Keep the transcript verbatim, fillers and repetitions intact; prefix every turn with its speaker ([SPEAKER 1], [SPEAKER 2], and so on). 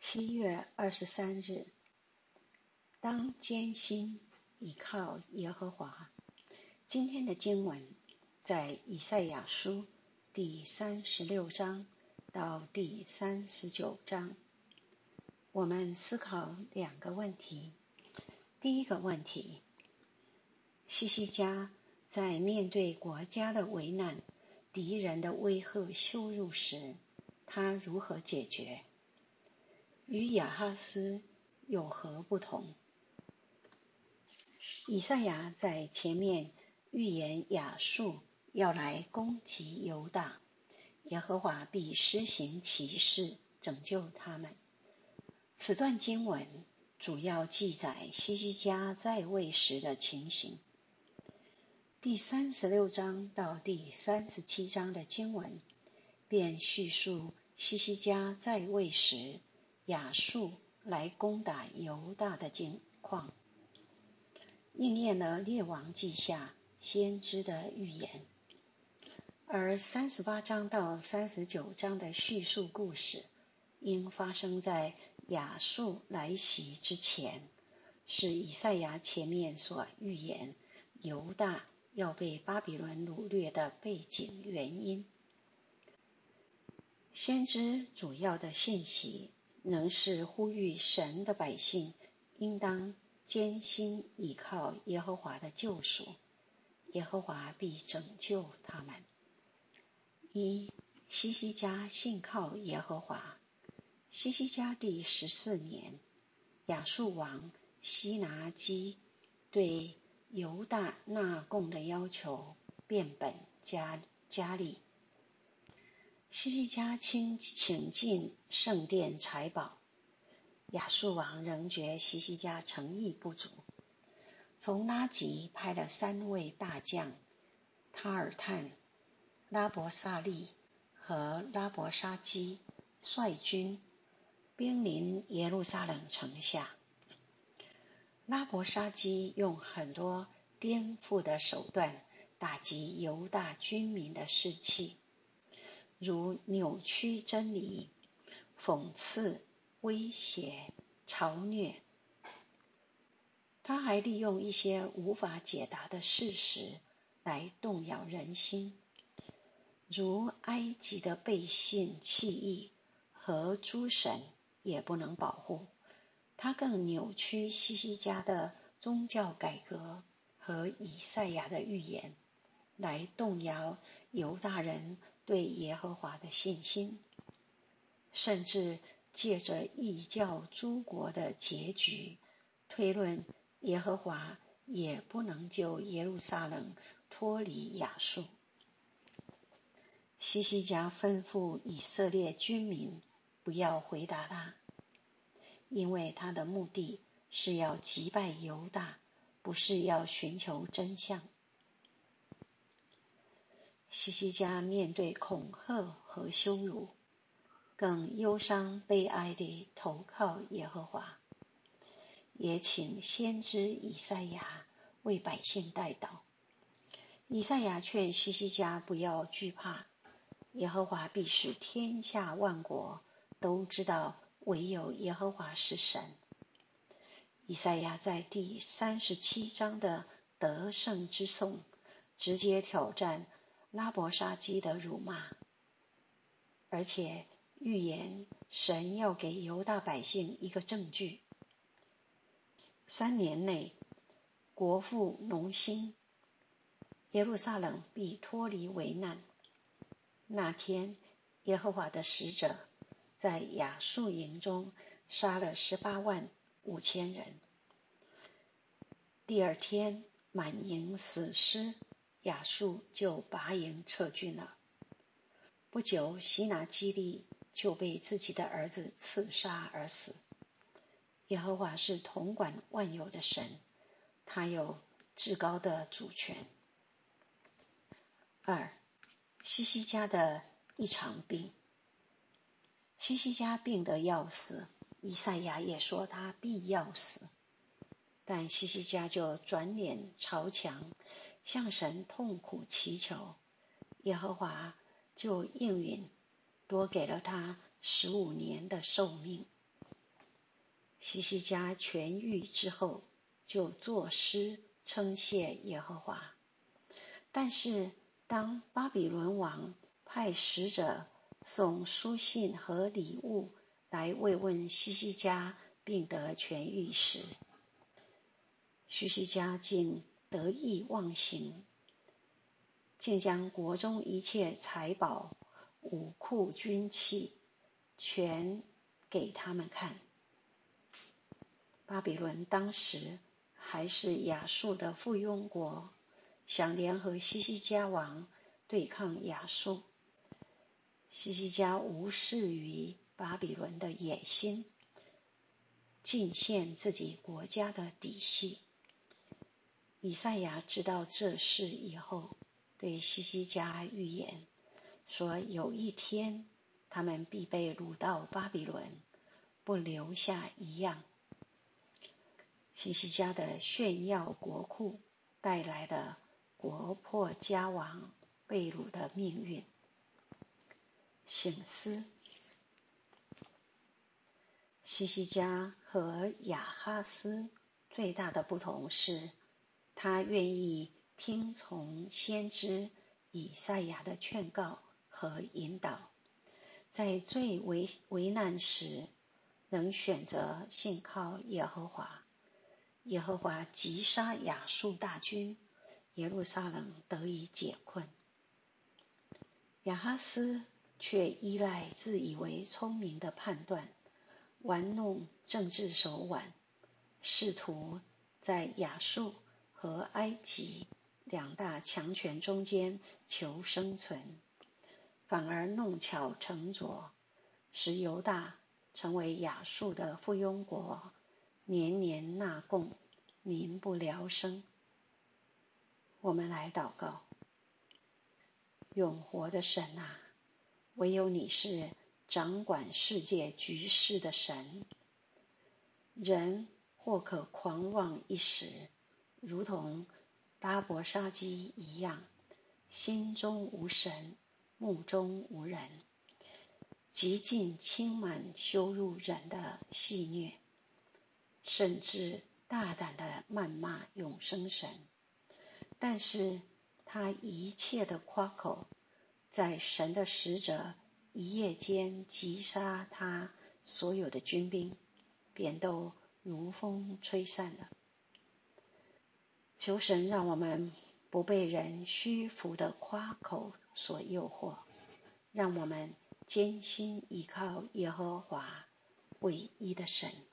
[SPEAKER 1] 七月二十三日，当艰辛倚靠耶和华。今天的经文在以赛亚书第三十六章到第三十九章。我们思考两个问题。第一个问题，希西家在面对国家的危难、敌人的威吓羞辱时，他如何解决？与亚哈斯有何不同？以赛亚在前面预言亚述要来攻击犹大，耶和华必施行奇事拯救他们。此段经文主要记载希西家在位时的情形。第三十六章到第三十七章的经文便叙述希西家在位时亚述来攻打犹大的境况，应验了列王记下先知的预言。而三十八章到三十九章的叙述故事应发生在亚述来袭之前，是以赛亚前面所预言犹大要被巴比伦掳掠的背景原因。先知主要的信息仍是呼吁神的百姓应当艰辛倚靠耶和华的救赎，耶和华必拯救他们。一、希西家信靠耶和华。希西家第十四年，亚述王西拿基对犹大纳贡的要求变本加加厉。希西家请请进圣殿财宝，亚述王仍觉希西家诚意不足，从拉吉派了三位大将塔尔探、拉伯萨利和拉伯沙基率军兵临耶路撒冷城下。拉伯沙基用很多颠覆的手段打击犹大军民的士气，如扭曲真理、讽刺、威胁、嘲虐。他还利用一些无法解答的事实来动摇人心，如埃及的背信弃义和诸神也不能保护。他更扭曲希西家的宗教改革和以赛亚的预言，来动摇犹大人对耶和华的信心，甚至借着异教诸国的结局推论耶和华也不能救耶路撒冷脱离亚述。希西家吩咐以色列军民不要回答他，因为他的目的是要击败犹大，不是要寻求真相。希西家面对恐吓和羞辱，更忧伤悲哀地投靠耶和华，也请先知以赛亚为百姓代祷。以赛亚劝希西家不要惧怕，耶和华必使天下万国都知道唯有耶和华是神。以赛亚在第三十七章的得胜之颂直接挑战拉伯沙基的辱骂，而且预言神要给犹大百姓一个证据：三年内国富农兴，耶路撒冷必脱离危难。那天耶和华的使者在亚述营中杀了十八万五千人。第二天满营死尸，亚述就拔营撤军了。不久，西拿基利就被自己的儿子刺杀而死。耶和华是统管万有的神，他有至高的主权。二、希西家的一场病。希西家病得要死，以赛亚也说他必要死，但希西家就转脸朝墙，向神痛苦祈求，耶和华就应允，多给了他十五年的寿命。 希西家痊愈之后，就作诗称谢耶和华。但是当巴比伦王派使者送书信和礼物来慰问希西家病得痊愈时，希西家竟得意忘形，竟将国中一切财宝、武库军器全给他们看。巴比伦当时还是亚述的附庸国，想联合希西家王对抗亚述。希西家无视于巴比伦的野心，尽现自己国家的底细。以赛亚知道这事以后，对希西家预言说，有一天他们必被掳到巴比伦，不留下一样。希西家的炫耀国库带来了国破家亡、被掳的命运。省思，希西家和亚哈斯最大的不同是，他愿意听从先知以赛亚的劝告和引导，在最为危难时能选择信靠耶和华。耶和华击杀亚述大军，耶路撒冷得以解困。亚哈斯却依赖自以为聪明的判断，玩弄政治手腕，试图在亚述和埃及两大强权中间求生存，反而弄巧成拙，使犹大成为亚述的附庸国，年年纳贡，民不聊生。我们来祷告。永活的神啊，唯有你是掌管世界局势的神。人或可狂妄一时，如同拉伯沙基一样，心中无神，目中无人，极尽轻慢羞辱人的戏谑，甚至大胆地谩骂永生神。但是他一切的夸口，在神的使者一夜间击杀他所有的军兵，便都如风吹散了。求神让我们不被人虚浮的夸口所诱惑，让我们坚心依靠耶和华唯一的神。